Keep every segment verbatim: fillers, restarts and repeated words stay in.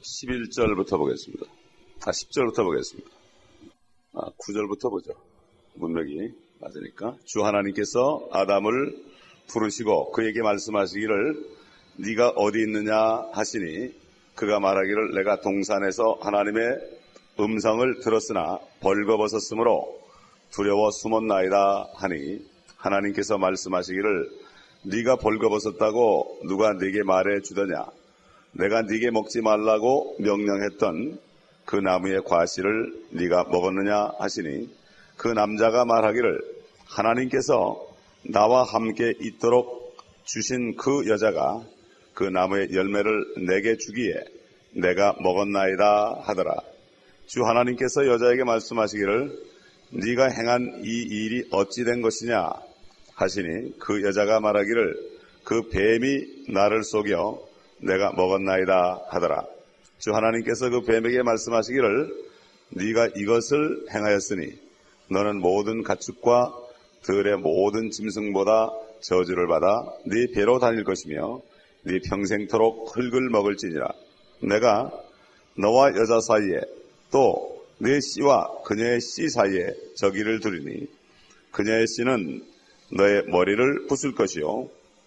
십일 절부터 보겠습니다. 아, 십 절부터 보겠습니다. 아, 구 절부터 보죠. 문맥이 맞으니까. 주 하나님께서 아담을 부르시고 그에게 말씀하시기를 네가 어디 있느냐 하시니 그가 말하기를 내가 동산에서 하나님의 음성을 들었으나 벌거벗었으므로 두려워 숨었나이다 하니 하나님께서 말씀하시기를 네가 벌거벗었다고 누가 네게 말해 주더냐. 내가 네게 먹지 말라고 명령했던 그 나무의 과실을 네가 먹었느냐 하시니 그 남자가 말하기를 하나님께서 나와 함께 있도록 주신 그 여자가 그 나무의 열매를 내게 주기에 내가 먹었나이다 하더라. 주 하나님께서 여자에게 말씀하시기를 네가 행한 이 일이 어찌 된 것이냐 하시니 그 여자가 말하기를 그 뱀이 나를 속여 내가 먹었나이다 하더라. 주 하나님께서 그 뱀에게 말씀하시기를 네가 이것을 행하였으니 너는 모든 가축과 들의 모든 짐승보다 저주를 받아 네 배로 다닐 것이며 네 평생토록 흙을 먹을지니라. 내가 너와 여자 사이에 또 네 씨와 그녀의 씨 사이에 저기를 두리니 그녀의 씨는 너의 머리를 부술 것이요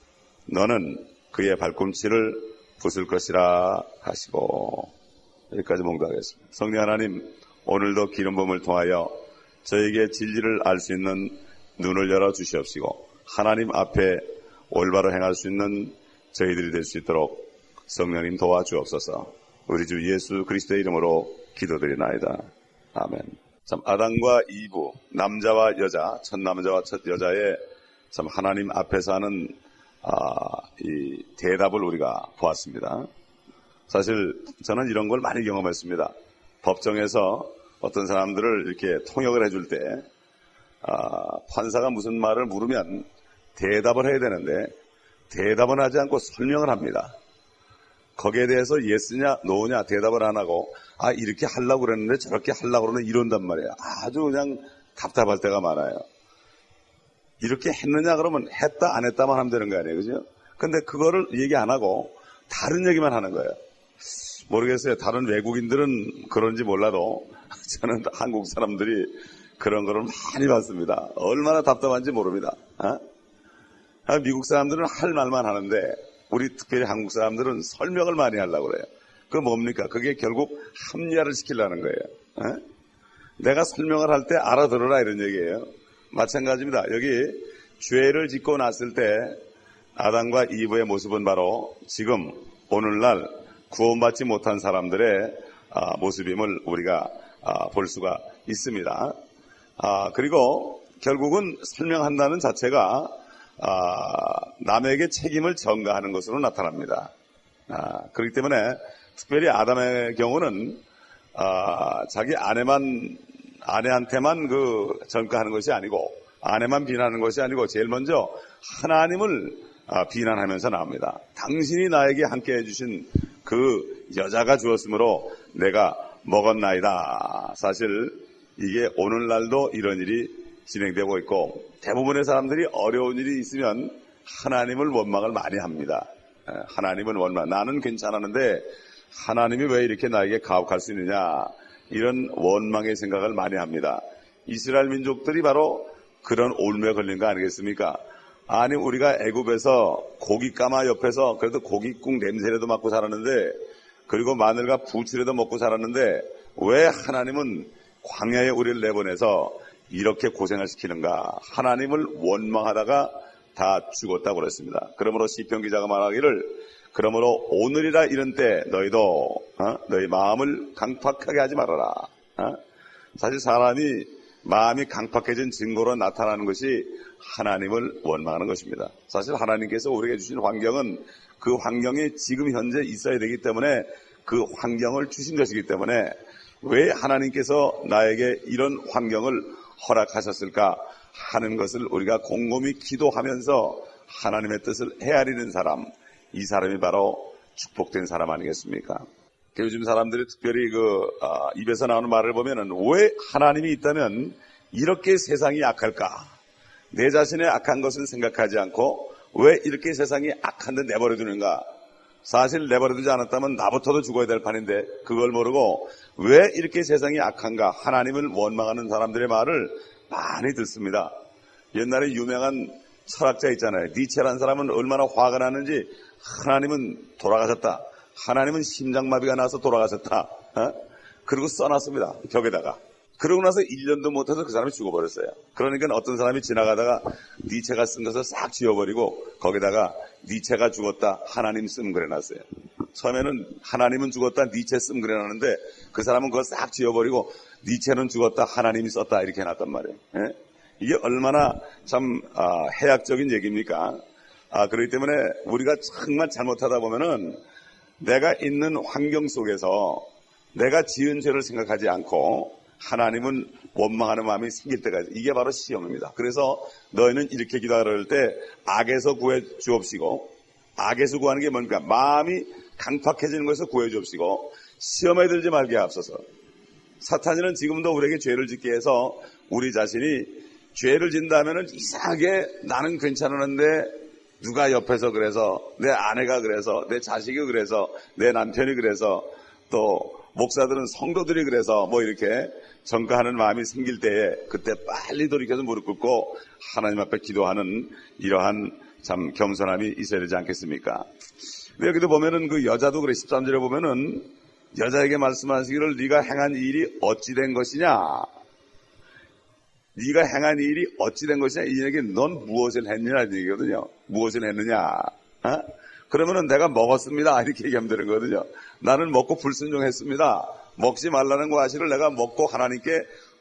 너는 그의 발꿈치를 부술 것이라 하시고. 여기까지 봉독하겠습니다. 성령 하나님, 오늘도 기름 부음을 통하여 저에게 진리를 알 수 있는 눈을 열어 주시옵시고 하나님 앞에 올바로 행할 수 있는 저희들이 될 수 있도록 성령님 도와주옵소서. 우리 주 예수 그리스도의 이름으로 기도드리나이다. 아멘. 참 아담과 이브, 남자와 여자, 첫 남자와 첫 여자의 참 하나님 앞에서 하는 아, 이 대답을 우리가 보았습니다. 사실 저는 이런 걸 많이 경험했습니다. 법정에서 어떤 사람들을 이렇게 통역을 해줄 때 아, 판사가 무슨 말을 물으면 대답을 해야 되는데 대답은 하지 않고 설명을 합니다. 거기에 대해서 예스냐 노냐 대답을 안 하고 아 이렇게 하려고 그랬는데 저렇게 하려고 그러는 이런단 말이에요. 아주 그냥 답답할 때가 많아요. 이렇게 했느냐 그러면 했다 안 했다만 하면 되는 거 아니에요, 그죠? 근데 그거를 얘기 안 하고 다른 얘기만 하는 거예요. 모르겠어요. 다른 외국인들은 그런지 몰라도 저는 한국 사람들이 그런 거를 많이 봤습니다. 얼마나 답답한지 모릅니다. 어? 미국 사람들은 할 말만 하는데 우리 특별히 한국 사람들은 설명을 많이 하려고 그래요. 그게 뭡니까? 그게 결국 합리화를 시키려는 거예요. 어? 내가 설명을 할 때 알아들어라 이런 얘기예요. 마찬가지입니다. 여기 죄를 짓고 났을 때 아담과 이브의 모습은 바로 지금 오늘날 구원받지 못한 사람들의 모습임을 우리가 볼 수가 있습니다. 그리고 결국은 설명한다는 자체가 남에게 책임을 전가하는 것으로 나타납니다. 그렇기 때문에 특별히 아담의 경우는 자기 아내만 아내한테만 그 전가하는 것이 아니고 아내만 비난하는 것이 아니고 제일 먼저 하나님을 비난하면서 나옵니다. 당신이 나에게 함께 해주신 그 여자가 주었으므로 내가 먹었나이다. 사실 이게 오늘날도 이런 일이 진행되고 있고 대부분의 사람들이 어려운 일이 있으면 하나님을 원망을 많이 합니다. 하나님은 원망. 나는 괜찮았는데 하나님이 왜 이렇게 나에게 가혹할 수 있느냐. 이런 원망의 생각을 많이 합니다. 이스라엘 민족들이 바로 그런 올무에 걸린 거 아니겠습니까? 아니 우리가 애굽에서 고깃가마 옆에서 그래도 고깃국 냄새라도 맡고 살았는데 그리고 마늘과 부추라도 먹고 살았는데 왜 하나님은 광야에 우리를 내보내서 이렇게 고생을 시키는가? 하나님을 원망하다가 다 죽었다고 그랬습니다. 그러므로 시편 기자가 말하기를 그러므로 오늘이라 이런 때 너희도 어? 너희 마음을 강팍하게 하지 말아라. 어? 사실 사람이 마음이 강팍해진 증거로 나타나는 것이 하나님을 원망하는 것입니다. 사실 하나님께서 우리에게 주신 환경은 그 환경이 지금 현재 있어야 되기 때문에 그 환경을 주신 것이기 때문에 왜 하나님께서 나에게 이런 환경을 허락하셨을까 하는 것을 우리가 곰곰이 기도하면서 하나님의 뜻을 헤아리는 사람, 이 사람이 바로 축복된 사람 아니겠습니까? 요즘 사람들이 특별히 그 아, 입에서 나오는 말을 보면은 왜 하나님이 있다면 이렇게 세상이 악할까? 내 자신의 악한 것은 생각하지 않고 왜 이렇게 세상이 악한데 내버려 두는가? 사실 내버려두지 않았다면 나부터도 죽어야 될 판인데 그걸 모르고 왜 이렇게 세상이 악한가 하나님을 원망하는 사람들의 말을 많이 듣습니다. 옛날에 유명한 철학자 있잖아요. 니체라는 사람은 얼마나 화가 났는지 하나님은 돌아가셨다. 하나님은 심장마비가 나서 돌아가셨다. 어? 그리고 써놨습니다. 벽에다가. 그러고 나서 일 년도 못해서 그 사람이 죽어버렸어요. 그러니까 어떤 사람이 지나가다가 니체가 쓴 것을 싹 지워버리고 거기다가 니체가 죽었다. 하나님 쓴 그려놨어요. 처음에는 하나님은 죽었다. 니체 쓴 그려놨는데 그 사람은 그걸 싹 지워버리고 니체는 죽었다. 하나님이 썼다. 이렇게 해놨단 말이에요. 예? 이게 얼마나 참 아, 해악적인 얘기입니까? 아, 그렇기 때문에 우리가 정말 잘못하다 보면은 내가 있는 환경 속에서 내가 지은 죄를 생각하지 않고 하나님은 원망하는 마음이 생길 때가 있어요. 이게 바로 시험입니다. 그래서 너희는 이렇게 기도할 때 악에서 구해 주옵시고, 악에서 구하는 게 뭔가 마음이 강팍해지는 것에서 구해 주옵시고 시험에 들지 말게 하옵소서. 사탄이는 지금도 우리에게 죄를 짓게 해서 우리 자신이 죄를 진다면은 이상하게 나는 괜찮았는데 누가 옆에서 그래서 내 아내가 그래서 내 자식이 그래서 내 남편이 그래서 또 목사들은 성도들이 그래서 뭐 이렇게 전가하는 마음이 생길 때에 그때 빨리 돌이켜서 무릎 꿇고 하나님 앞에 기도하는 이러한 참 겸손함이 있어야 되지 않겠습니까? 근데 여기도 보면은 그 여자도 그래. 십삼 절에 보면은 여자에게 말씀하시기를 네가 행한 일이 어찌 된 것이냐? 네가 행한 일이 어찌 된 것이냐? 이 얘기 넌 무엇을 했느냐는 얘기거든요. 무엇을 했느냐? 어? 그러면은 내가 먹었습니다. 이렇게 얘기하면 되는 거거든요. 나는 먹고 불순종했습니다. 먹지 말라는 과실을 내가 먹고 하나님께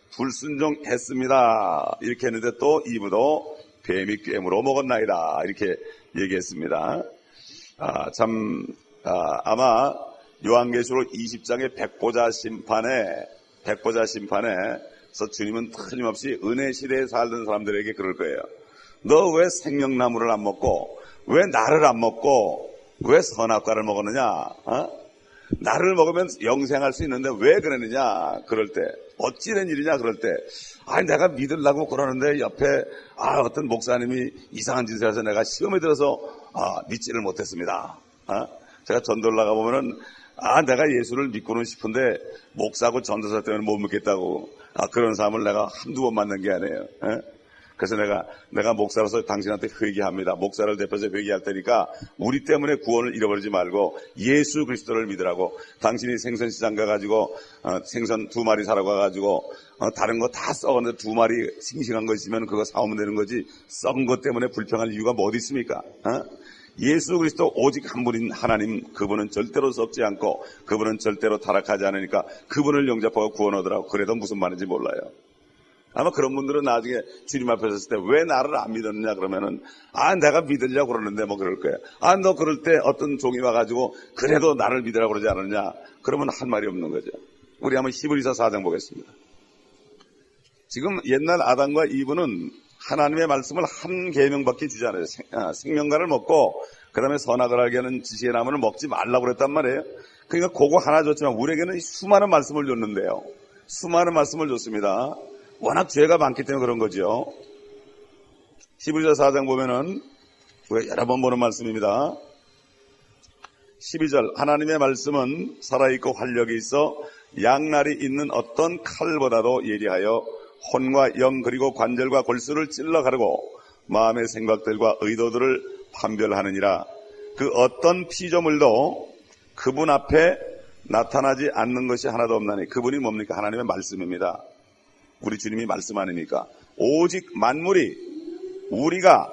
불순종했습니다. 이렇게 했는데 또 이브도 뱀이 꿰물어 먹었나이다. 이렇게 얘기했습니다. 아, 참, 아, 아마 요한계시록 이십 장의 백보자 심판에, 백보자 심판에서 주님은 틀림없이 은혜 시대에 살던 사람들에게 그럴 거예요. 너 왜 생명나무를 안 먹고, 왜 나를 안 먹고, 왜 선악과를 먹었느냐? 어? 나를 먹으면 영생할 수 있는데 왜 그러느냐? 그럴 때. 어찌 된 일이냐? 그럴 때. 아니, 내가 믿으려고 그러는데 옆에, 아, 어떤 목사님이 이상한 짓을 해서 내가 시험에 들어서, 아, 믿지를 못했습니다. 어? 제가 전도를 나가보면은, 아, 내가 예수를 믿고는 싶은데, 목사고 전도사 때문에 못 믿겠다고. 아, 그런 사람을 내가 한두 번 만난 게 아니에요. 어? 그래서 내가, 내가 목사로서 당신한테 회개합니다. 목사를 대표해서 회개할 테니까 우리 때문에 구원을 잃어버리지 말고 예수 그리스도를 믿으라고. 당신이 생선시장 가가지고, 어, 생선 두 마리 사러 가가지고, 어, 다른 거 다 썩었는데 두 마리 싱싱한 거 있으면 그거 사오면 되는 거지. 썩은 것 때문에 불평할 이유가 뭐 어디 있습니까? 어? 예수 그리스도 오직 한 분인 하나님, 그분은 절대로 썩지 않고 그분은 절대로 타락하지 않으니까 그분을 영접하고 구원 얻으라고. 그래도 무슨 말인지 몰라요. 아마 그런 분들은 나중에 주님 앞에 섰을 때 왜 나를 안 믿었느냐 그러면은, 아, 내가 믿으려고 그러는데 뭐 그럴 거야. 아, 너 그럴 때 어떤 종이 와가지고 그래도 나를 믿으라고 그러지 않느냐? 그러면 할 말이 없는 거죠. 우리 한번 히브리서 사 장 보겠습니다. 지금 옛날 아담과 이브는 하나님의 말씀을 한 계명밖에 주지 않아요. 생, 아, 생명과를 먹고 그 다음에 선악을 알게 하는 지식의 나무를 먹지 말라고 그랬단 말이에요. 그러니까 그거 하나 줬지만 우리에게는 수많은 말씀을 줬는데요. 수많은 말씀을 줬습니다. 워낙 죄가 많기 때문에 그런 거죠. 히브리서 사 장 보면은 여러 번 보는 말씀입니다. 십이 절, 하나님의 말씀은 살아있고 활력이 있어 양날이 있는 어떤 칼보다도 예리하여 혼과 영 그리고 관절과 골수를 찔러 가르고 마음의 생각들과 의도들을 판별하느니라. 그 어떤 피조물도 그분 앞에 나타나지 않는 것이 하나도 없나니. 그분이 뭡니까? 하나님의 말씀입니다. 우리 주님이 말씀 아닙니까? 오직 만물이 우리가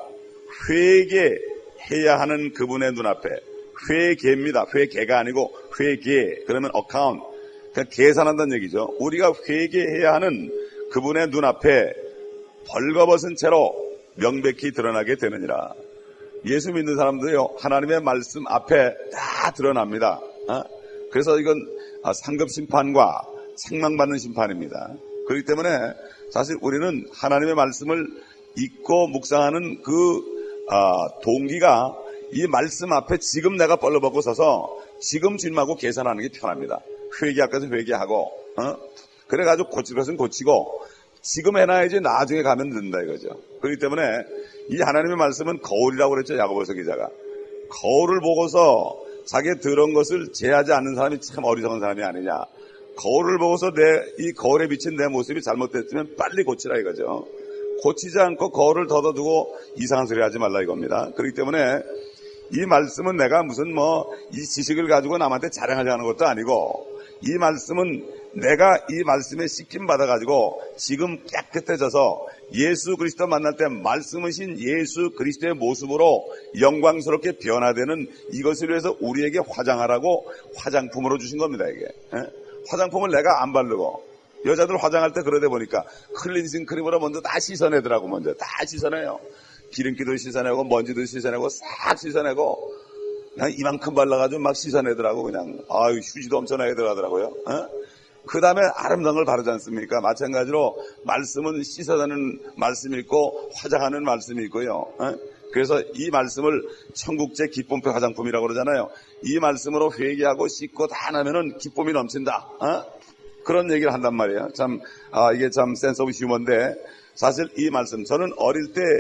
회개해야 하는 그분의 눈앞에, 회개입니다. 회개가 아니고 회개. 그러면 어카운트. 그러니까 계산한다는 얘기죠. 우리가 회개해야 하는 그분의 눈앞에 벌거벗은 채로 명백히 드러나게 되느니라. 예수 믿는 사람들이요, 하나님의 말씀 앞에 다 드러납니다. 어? 그래서 이건 상급 심판과 책망받는 심판입니다. 그렇기 때문에 사실 우리는 하나님의 말씀을 읽고 묵상하는 그 아, 동기가 이 말씀 앞에 지금 내가 벌러벗고 서서 지금 주님하고 계산하는 게 편합니다. 회개할 것은 회개하고, 어? 그래가지고 고칠 것은 고치고 지금 해놔야지 나중에 가면 된다 이거죠. 그렇기 때문에 이 하나님의 말씀은 거울이라고 그랬죠. 야고보서 기자가. 거울을 보고서 자기의 더러운 것을 제하지 않는 사람이 참 어리석은 사람이 아니냐. 거울을 보고서 내, 이 거울에 비친 내 모습이 잘못됐으면 빨리 고치라 이거죠. 고치지 않고 거울을 걷어두고 이상한 소리 하지 말라 이겁니다. 그렇기 때문에 이 말씀은 내가 무슨 뭐 이 지식을 가지고 남한테 자랑하려는 것도 아니고, 이 말씀은 내가 이 말씀에 씻김 받아가지고 지금 깨끗해져서 예수 그리스도 만날 때 말씀이신 예수 그리스도의 모습으로 영광스럽게 변화되는 이것을 위해서 우리에게 화장하라고 화장품으로 주신 겁니다. 이게 화장품을 내가 안 바르고, 여자들 화장할 때 그러다 보니까 클렌징 크림으로 먼저 다 씻어내더라고. 먼저 다 씻어내요. 기름기도 씻어내고 먼지도 씻어내고 싹 씻어내고 그냥 이만큼 발라가지고 막 씻어내더라고. 그냥 아유 휴지도 엄청나게 들어가더라고요. 그 다음에 아름다운 걸 바르지 않습니까? 마찬가지로 말씀은 씻어내는 말씀이 있고 화장하는 말씀이 있고요. 그래서 이 말씀을 천국제 기쁨표 화장품이라고 그러잖아요. 이 말씀으로 회개하고 씻고 다 나면은 기쁨이 넘친다. 그런 얘기를 한단 말이에요. 참, 아, 이게 참 센스 오브 휴머인데, 사실 이 말씀, 저는 어릴 때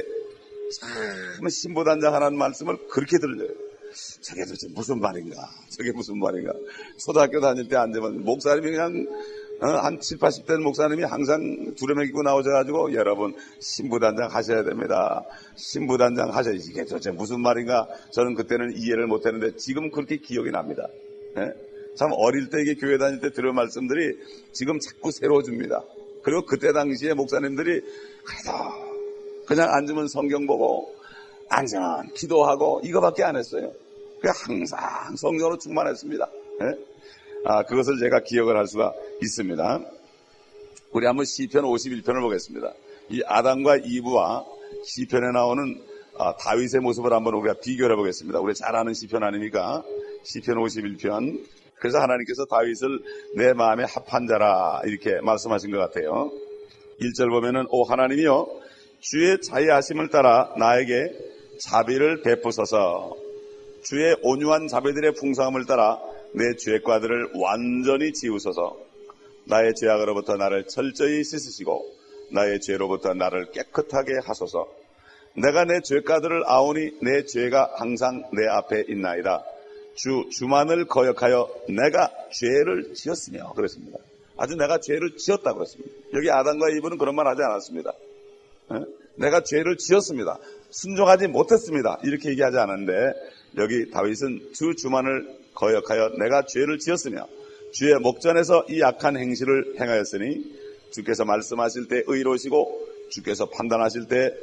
참 신부단장하라는 말씀을 그렇게 들려요. 저게 도대체 무슨 말인가? 저게 무슨 말인가? 초등학교 다닐 때 앉으면 목사님이 그냥 어, 한 칠, 팔십 대 목사님이 항상 두루마기 입고 나오셔가지고 여러분 신부단장 하셔야 됩니다. 신부단장 하셔야, 이게 도대체 무슨 말인가? 저는 그때는 이해를 못했는데 지금 그렇게 기억이 납니다. 네? 참 어릴 때 이게 교회 다닐 때 들은 말씀들이 지금 자꾸 새로워집니다. 그리고 그때 당시에 목사님들이 그래도 그냥 앉으면 성경 보고 앉으면 기도하고 이거밖에 안 했어요. 그냥 항상 성경으로 충만했습니다. 네? 아, 그것을 제가 기억을 할 수가 있습니다. 우리 한번 시편 오십일 편을 보겠습니다. 이 아담과 이브와 시편에 나오는 아, 다윗의 모습을 한번 우리가 비교를 해보겠습니다. 우리 잘 아는 시편 아닙니까? 시편 오십일 편. 그래서 하나님께서 다윗을 내 마음에 합한 자라 이렇게 말씀하신 것 같아요. 일 절 보면은 오 하나님이여 주의 자애하심을 따라 나에게 자비를 베푸소서. 주의 온유한 자비들의 풍성함을 따라 내 죄과들을 완전히 지우소서. 나의 죄악으로부터 나를 철저히 씻으시고 나의 죄로부터 나를 깨끗하게 하소서. 내가 내 죄과들을 아오니 내 죄가 항상 내 앞에 있나이다. 주, 주만을 거역하여 내가 죄를 지었으며 그랬습니다. 아주 내가 죄를 지었다고 그랬습니다. 여기 아담과 이브는 그런 말 하지 않았습니다. 네? 내가 죄를 지었습니다. 순종하지 못했습니다. 이렇게 얘기하지 않았는데 여기 다윗은 주 주만을 거역하여 내가 죄를 지었으며 주의 목전에서 이 악한 행실을 행하였으니 주께서 말씀하실 때 의로우시고 주께서 판단하실 때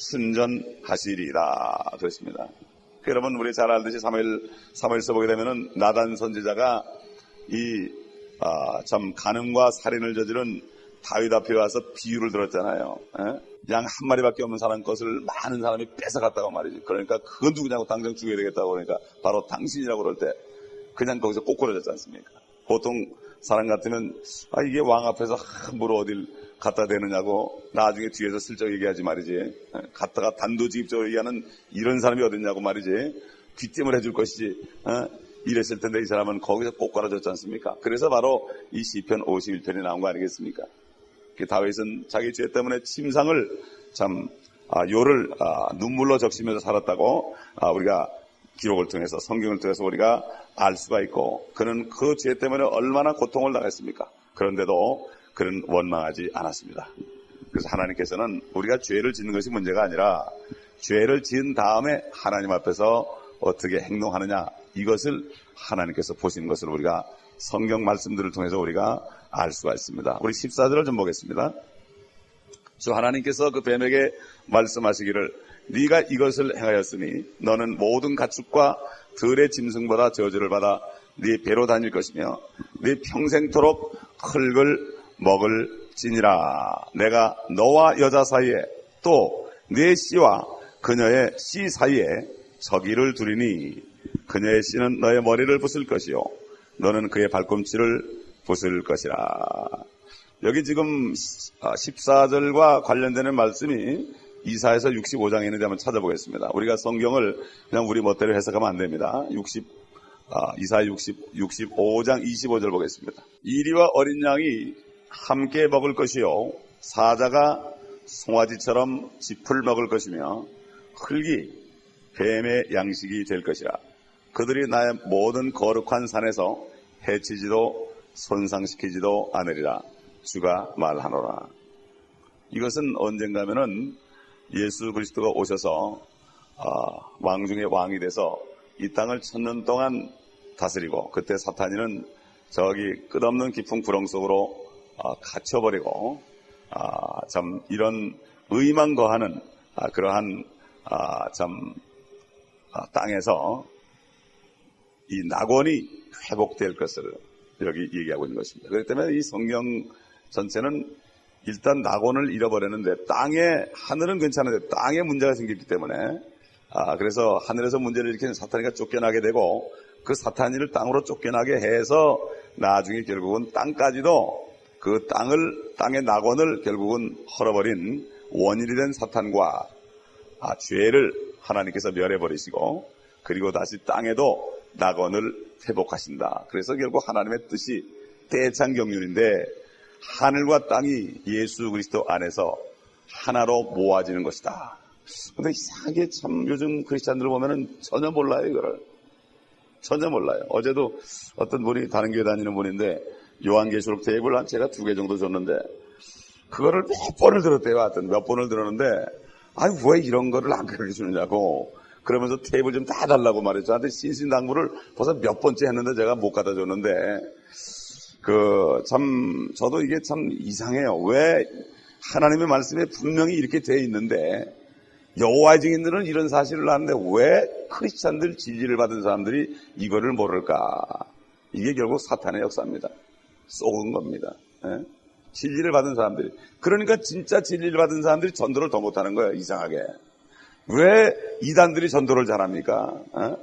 순전하시리라 그랬습니다. 여러분 우리 잘 알듯이 사무엘, 사무엘서 보게 되면은 나단 선지자가 이 아, 참 간음과 살인을 저지른 다윗 앞에 와서 비유를 들었잖아요. 양 한 마리밖에 없는 사람 것을 많은 사람이 뺏어갔다고 말이지. 그러니까 그건 누구냐고 당장 죽여야 되겠다고 그러니까 바로 당신이라고 그럴 때 그냥 거기서 꼬꾸라졌지 않습니까? 보통 사람 같으면 아 이게 왕 앞에서 함부로 어딜 갖다 대느냐고 나중에 뒤에서 슬쩍 얘기하지 말이지. 갖다가 단도직입적으로 얘기하는 이런 사람이 어딨냐고 말이지. 귀띔을 해줄 것이지. 어? 이랬을 텐데 이 사람은 거기서 꼬꾸라졌지 않습니까? 그래서 바로 이 시편 오십일 편이 나온 거 아니겠습니까? 다윗은 자기 죄 때문에 침상을 참 아, 요를 아, 눈물로 적시면서 살았다고 아, 우리가 기록을 통해서 성경을 통해서 우리가 알 수가 있고 그는 그 죄 때문에 얼마나 고통을 당했습니까? 그런데도 그는 원망하지 않았습니다. 그래서 하나님께서는 우리가 죄를 짓는 것이 문제가 아니라 죄를 지은 다음에 하나님 앞에서 어떻게 행동하느냐 이것을 하나님께서 보시는 것을 우리가 성경 말씀들을 통해서 우리가 알 수가 있습니다. 우리 십사 절을 좀 보겠습니다. 주 하나님께서 그 뱀에게 말씀하시기를 네가 이것을 행하였으니 너는 모든 가축과 들의 짐승보다 저주를 받아 네 배로 다닐 것이며 네 평생토록 흙을 먹을지니라. 내가 너와 여자 사이에 또 네 씨와 그녀의 씨 사이에 저기를 두리니 그녀의 씨는 너의 머리를 부술 것이요 너는 그의 발꿈치를 부술 것이라. 여기 지금 십사 절과 관련되는 말씀이 이사야서 육십오 장에 있는데 한번 찾아보겠습니다. 우리가 성경을 그냥 우리 멋대로 해석하면 안 됩니다. 육십, 아, 이사야 육십, 육십오 장 이십오 절 보겠습니다. 이리와 어린 양이 함께 먹을 것이요 사자가 송아지처럼 짚을 먹을 것이며 흙이 뱀의 양식이 될 것이라. 그들이 나의 모든 거룩한 산에서 해치지도 손상시키지도 않으리라. 주가 말하노라. 이것은 언젠가면은 예수 그리스도가 오셔서 아, 왕 중에 왕이 돼서 이 땅을 천년 동안 다스리고, 그때 사탄이는 저기 끝없는 깊은 구렁 속으로 아, 갇혀버리고, 아, 참 이런 의만 거하는 아, 그러한 아, 참 아, 땅에서 이 낙원이 회복될 것을 여기 얘기하고 있는 것입니다. 그렇기 때문에 이 성경 전체는 일단 낙원을 잃어버렸는데, 땅에, 하늘은 괜찮은데 땅에 문제가 생겼기 때문에, 아, 그래서 하늘에서 문제를 일으키는 사탄이가 쫓겨나게 되고, 그 사탄이를 땅으로 쫓겨나게 해서 나중에 결국은 땅까지도 그 땅을, 땅의 낙원을 결국은 헐어버린 원인이 된 사탄과 아, 죄를 하나님께서 멸해버리시고, 그리고 다시 땅에도 낙원을 회복하신다. 그래서 결국 하나님의 뜻이 대창경륜인데, 하늘과 땅이 예수 그리스도 안에서 하나로 모아지는 것이다. 근데 이상하게 참 요즘 크리스찬들 보면은 전혀 몰라요, 이거를. 전혀 몰라요. 어제도 어떤 분이 다른 교회 다니는 분인데, 요한계시록 테이블 한 제가 두 개 정도 줬는데, 그거를 몇 번을 들었대요. 하여튼 몇 번을 들었는데, 아니, 왜 이런 거를 안 가르쳐 주느냐고. 그러면서 테이블 좀 다 달라고 말했죠. 저한테 신신당부를 벌써 몇 번째 했는데 제가 못 갖다 줬는데, 그, 참, 저도 이게 참 이상해요. 왜 하나님의 말씀에 분명히 이렇게 되어 있는데, 여호와의 증인들은 이런 사실을 아는데 왜 크리스찬들 진리를 받은 사람들이 이거를 모를까? 이게 결국 사탄의 역사입니다. 쏘은 겁니다. 예? 진리를 받은 사람들이. 그러니까 진짜 진리를 받은 사람들이 전도를 더 못하는 거예요, 이상하게. 왜 이단들이 전도를 잘합니까? 예?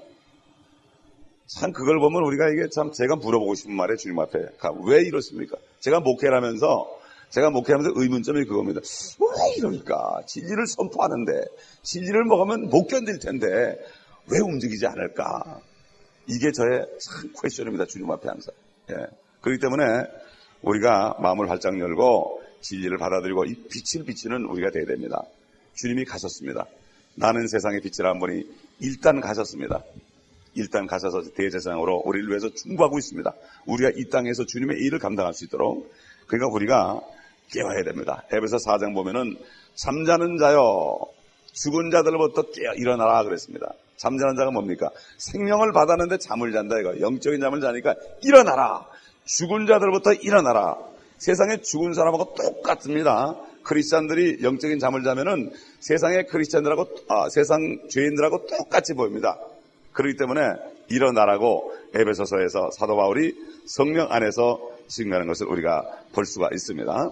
참 그걸 보면 우리가 이게 참 제가 물어보고 싶은 말이에요, 주님 앞에. 왜 이렇습니까? 제가 목회하면서 제가 목회하면서 의문점이 그겁니다. 왜 이러니까? 진리를 선포하는데 진리를 먹으면 못 견딜 텐데 왜 움직이지 않을까? 이게 저의 참 퀘스천입니다, 주님 앞에 항상. 예. 그렇기 때문에 우리가 마음을 활짝 열고 진리를 받아들이고 이 빛을 비치는 우리가 되어야 됩니다. 주님이 가셨습니다. 나는 세상의 빛이라는 분이 일단 가셨습니다. 일단 가셔서 대제사장으로 우리를 위해서 충고하고 있습니다. 우리가 이 땅에서 주님의 일을 감당할 수 있도록. 그러니까 우리가 깨워야 됩니다. 에베소 사 장 보면은 잠자는 자여 죽은 자들로부터 깨어 일어나라 그랬습니다. 잠자는 자가 뭡니까? 생명을 받았는데 잠을 잔다 이거. 영적인 잠을 자니까 일어나라. 죽은 자들로부터 일어나라. 세상에 죽은 사람하고 똑같습니다. 크리스찬들이 영적인 잠을 자면은 세상의 크리스찬들하고 아, 세상 죄인들하고 똑같이 보입니다. 그렇기 때문에 일어나라고 에베소서에서 사도 바울이 성령 안에서 증명하는 것을 우리가 볼 수가 있습니다.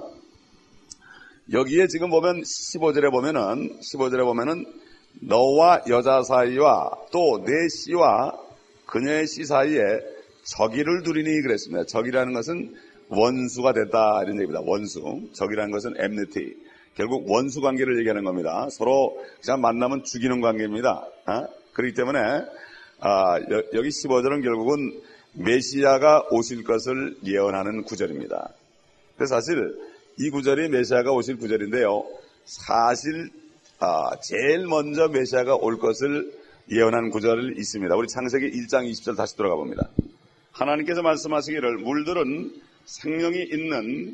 여기에 지금 보면 십오 절에 보면은 십오 절에 보면은 너와 여자 사이와 또 내 씨와 그녀의 씨 사이에 적이를 두리니 그랬습니다. 적이라는 것은 원수가 됐다 이런 얘기입니다. 원수. 적이라는 것은 enmity. 결국 원수 관계를 얘기하는 겁니다. 서로 그냥 만나면 죽이는 관계입니다. 어? 그렇기 때문에 아, 여, 여기 십오 절은 결국은 메시아가 오실 것을 예언하는 구절입니다. 그래서 사실 이 구절이 메시아가 오실 구절인데요. 사실 아, 제일 먼저 메시아가 올 것을 예언한 구절이 있습니다. 우리 창세기 일 장 이십 절 다시 돌아가 봅니다. 하나님께서 말씀하시기를 물들은 생명이 있는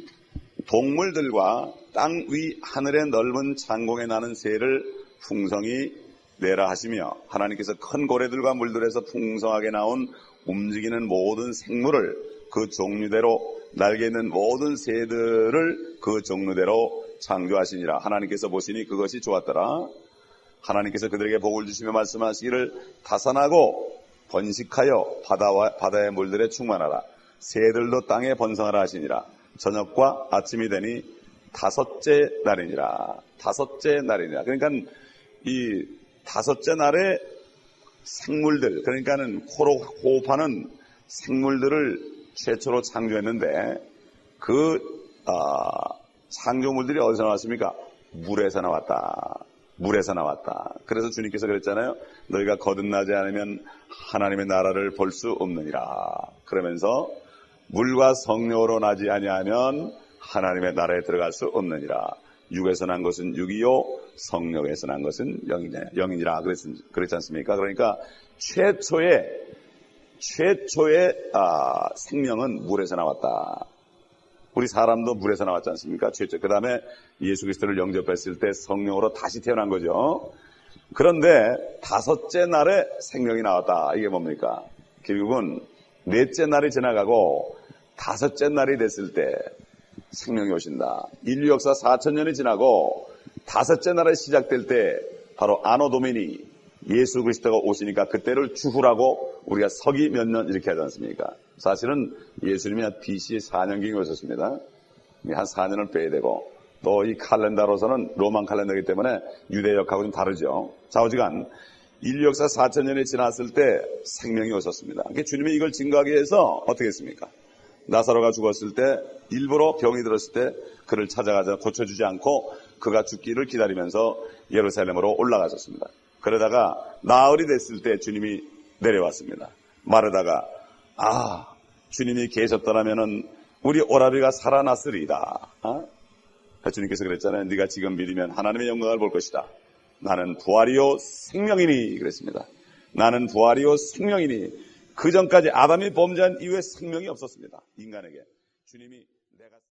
동물들과 땅 위 하늘의 넓은 창공에 나는 새를 풍성히 내라 하시며 하나님께서 큰 고래들과 물들에서 풍성하게 나온 움직이는 모든 생물을 그 종류대로 날개 있는 모든 새들을 그 종류대로 창조하시니라. 하나님께서 보시니 그것이 좋았더라. 하나님께서 그들에게 복을 주시며 말씀하시기를 다산하고 번식하여 바다와 바다의 물들에 충만하라. 새들도 땅에 번성하라 하시니라. 저녁과 아침이 되니 다섯째 날이니라. 다섯째 날이니라. 그러니까 이 다섯째 날에 생물들, 그러니까는 코로 호흡하는 생물들을 최초로 창조했는데 그 아, 창조물들이 어디서 나왔습니까? 물에서 나왔다. 물에서 나왔다. 그래서 주님께서 그랬잖아요. 너희가 거듭나지 않으면 하나님의 나라를 볼 수 없느니라. 그러면서 물과 성령으로 나지 아니하면 하나님의 나라에 들어갈 수 없느니라. 육에서 난 것은 육이요 성령에서 난 것은 영이냐, 영이니라 그랬, 그랬지 않습니까? 그러니까 최초의 최초의 아, 생명은 물에서 나왔다. 우리 사람도 물에서 나왔지 않습니까? 최초. 그 다음에 예수 그리스도를 영접했을 때 성령으로 다시 태어난 거죠. 그런데 다섯째 날에 생명이 나왔다. 이게 뭡니까? 결국은 넷째 날이 지나가고 다섯째 날이 됐을 때 생명이 오신다. 인류 역사 사천 년이 지나고 다섯째 날에 시작될 때 바로 아노 도미니 예수 그리스도가 오시니까 그때를 주후라고 우리가 서기 몇 년 이렇게 하지 않습니까? 사실은 예수님이 한 비씨 사 년경에 오셨습니다. 한 사 년을 빼야 되고 또 이 칼렌더로서는 로만 칼렌더이기 때문에 유대역하고 좀 다르죠. 좌우지간 인류 역사 사천 년이 지났을 때 생명이 오셨습니다. 그러니까 주님이 이걸 증거하기 위해서 어떻게 했습니까? 나사로가 죽었을 때 일부러 병이 들었을 때 그를 찾아가서 고쳐주지 않고 그가 죽기를 기다리면서 예루살렘으로 올라가셨습니다. 그러다가 나흘이 됐을 때 주님이 내려왔습니다. 마르다가 아 주님이 계셨더라면은 우리 오라비가 살아났으리이다. 어? 주님께서 그랬잖아요. 네가 지금 믿으면 하나님의 영광을 볼 것이다. 나는 부활이요 생명이니 그랬습니다. 나는 부활이요 생명이니 그 전까지 아담이 범죄한 이후에 생명이 없었습니다. 인간에게 주님이 내가